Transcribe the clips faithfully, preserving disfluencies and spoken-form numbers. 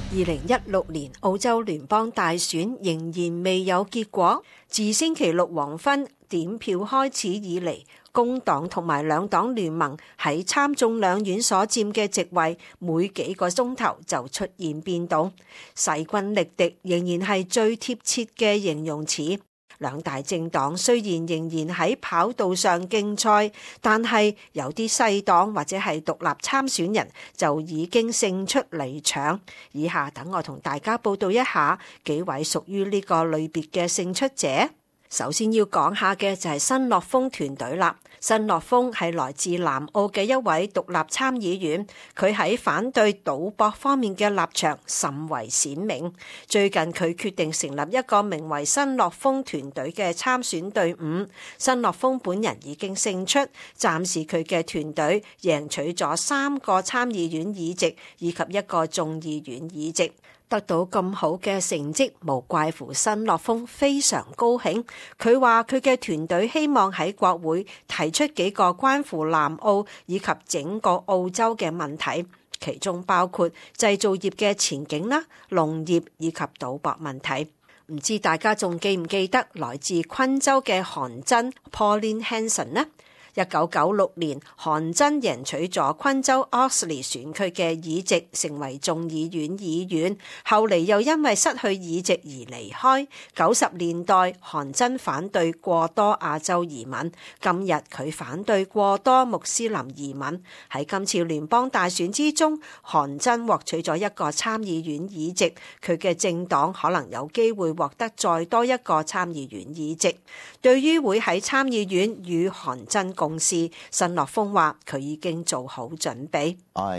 二零一六年澳洲聯邦大選仍然未有結果，自星期六黃昏點票開始以嚟，工黨同埋兩黨聯盟喺參眾兩院所佔嘅席位，每幾個鐘頭就出現變動。勢均力敵仍然係最貼切嘅形容詞。兩大政黨雖然仍然喺跑道上競賽，但係有啲細黨或者係獨立參選人就已經勝出離場。以下等我同大家報道一下幾位屬於呢個類別嘅勝出者。首先要講下嘅就係新樂豐團隊啦。新樂豐係來自南澳嘅一位獨立參議員，佢喺反對賭博方面嘅立場甚為鮮明。最近佢決定成立一個名為新樂豐團隊嘅參選隊伍。新樂豐本人已經勝出，暫時佢嘅團隊贏取咗三個參議院議席以及一個眾議院議席。得到咁好嘅成績，無怪乎新樂豐非常高興。佢話佢嘅團隊希望喺國會提出幾個關乎南澳以及整個澳洲嘅問題，其中包括製造業嘅前景啦、農業以及賭博問題。唔知大家仲記唔記得來自昆州嘅韓珍 Pauline Hanson 呢？一九九六年，韓珍贏取咗昆州 Oxley 選區嘅議席，成為眾議院議員。後嚟又因為失去議席而離開。九十年代，韓珍反對過多亞洲移民，今日佢反對過多穆斯林移民。喺今次聯邦大選之中，韓珍獲取咗一個參議院議席，佢嘅政黨可能有機會獲得再多一個參議院議席。對於會喺參議院與韓珍共事，新樂豐話佢已經做好準備。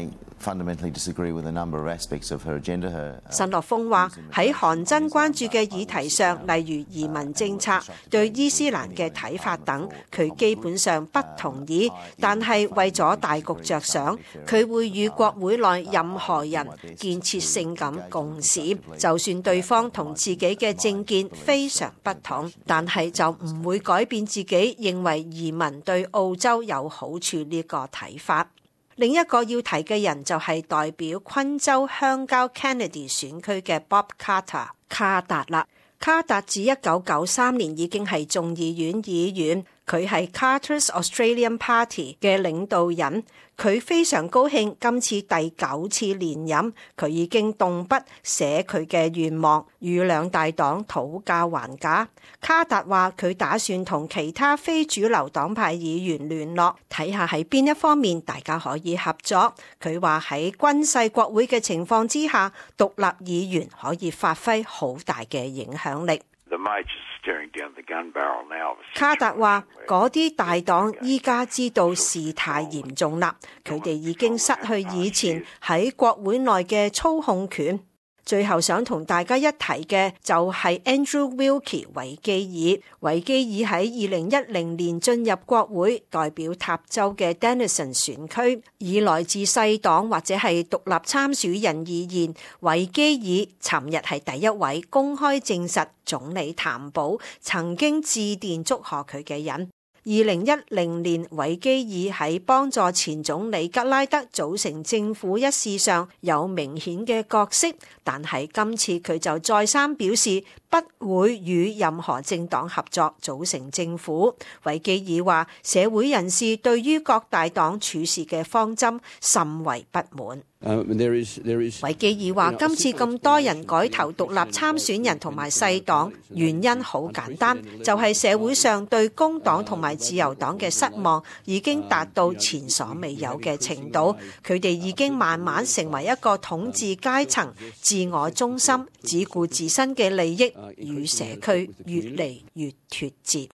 新樂豐話喺韓珍關注嘅議題上，例如移民政策、對伊斯蘭嘅睇法等，佢基本上不同意。但係為咗大局着想，佢會與國會內任何人建設性咁共事，就算對方同自己嘅政見非常不同，但係就唔會改變自己認為移民對澳洲有好處呢個睇法。另一個要提嘅人就係代表昆州鄉郊 Kennedy 選區嘅 Bob Carter 卡達啦。卡達自一九九三年已經係眾議院議員，佢係 Carter's Australian Party 嘅領導人。佢非常高興今次第九次連任，佢已經動筆寫佢嘅願望，與兩大黨討價還價。卡達話佢打算同其他非主流黨派議員聯絡，睇下喺邊一方面大家可以合作。佢話喺均勢國會嘅情況之下，獨立議員可以發揮好大嘅影響力。卡達話嗰啲大黨依家知道事態嚴重啦，佢哋已經失去以前喺國會內嘅操控權。最後想同大家一提嘅就係 Andrew Wilkie 維基爾。維基爾喺二零一零年進入國會，代表塔州嘅 Denison 選區。以來自細黨或者係獨立參選人而言，維基爾尋日係第一位公開證實總理譚寶曾經致電祝賀佢嘅人。二零一零年，維基爾喺幫助前總理吉拉德組成政府一事上有明顯嘅角色，但係今次佢就再三表示不會與任何政黨合作組成政府。維基爾話，社會人士對於各大黨處事嘅方針甚為不滿。 Uh, there is, there is, 維基爾話，今次咁多人改投獨立參選人同埋細黨，原因好簡單，就係社會上對工黨同埋自由黨嘅失望已經達到前所未有嘅程度，佢哋已經慢慢成為一個統治階層，自我中心，只顧自身嘅利益，與社區越嚟越脫節。